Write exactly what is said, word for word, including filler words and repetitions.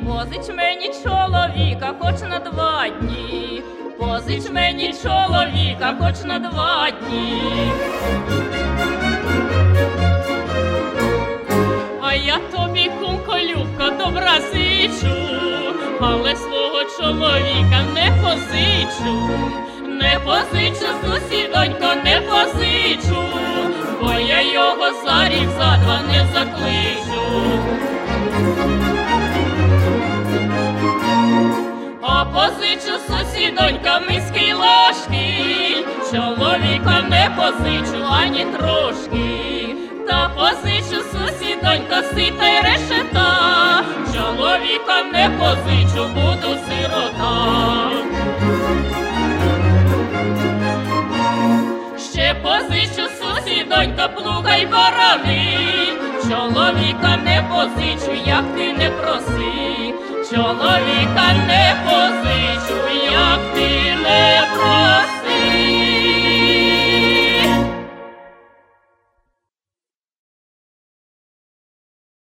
позич мені чоловіка хоч на два дні, позич мені чоловіка хоч на два дні. А я тобі, кумко Любко, добра зичу, але свого чоловіка не позичу, не позичу, сусідонько, не позичу, бо я його за рік, за два не закличу. А позичу, сусідонька, миски й ложки, чоловіка не позичу ані трошки. Та позичу, сусідонька, сита й решета, чоловіка не позичу, буду сирота. Ще позичу, сусідонька, плуга й барани, чоловіка не позичу, як ти не проси, чоловіка не позичу, як ти не проси.